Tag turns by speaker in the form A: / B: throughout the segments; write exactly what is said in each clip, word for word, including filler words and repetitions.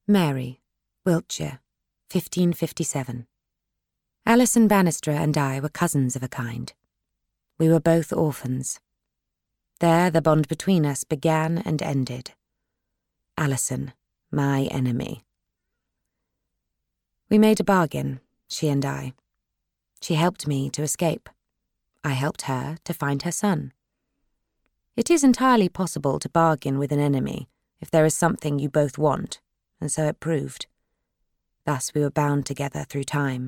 A: Mary, Wiltshire, fifteen fifty-seven. Alison Bannister and I were cousins of a kind. We were both orphans. There the bond between us began and ended. Alison, my enemy. We made a bargain, she and I. She helped me to escape. I helped her to find her son. It is entirely possible to bargain with an enemy if there is something you both want, and so it proved. Thus we were bound together through time.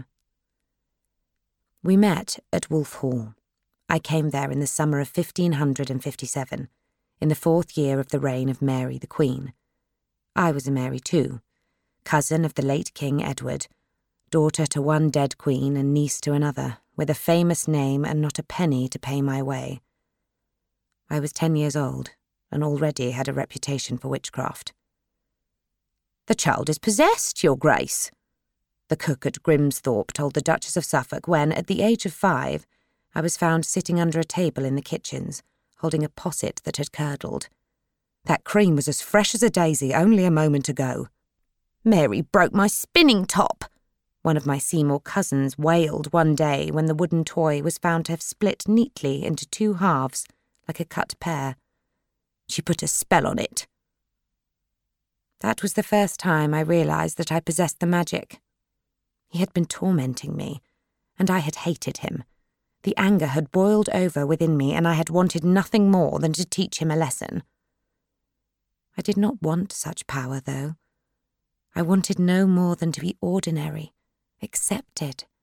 A: We met at Wolf Hall. I came there in the summer of fifteen fifty-seven, in the fourth year of the reign of Mary the Queen. I was a Mary too, cousin of the late King Edward, daughter to one dead queen and niece to another, with a famous name and not a penny to pay my way. I was ten years old, and already had a reputation for witchcraft. "The child is possessed, your grace," the cook at Grimsthorpe told the Duchess of Suffolk when, at the age of five, I was found sitting under a table in the kitchens, holding a posset that had curdled. "That cream was as fresh as a daisy only a moment ago." "Mary broke my spinning top," one of my Seymour cousins wailed one day when the wooden toy was found to have split neatly into two halves, like a cut pear. "She put a spell on it." That was the first time I realised that I possessed the magic. He had been tormenting me, and I had hated him. The anger had boiled over within me, and I had wanted nothing more than to teach him a lesson. I did not want such power, though. I wanted no more than to be ordinary, accepted,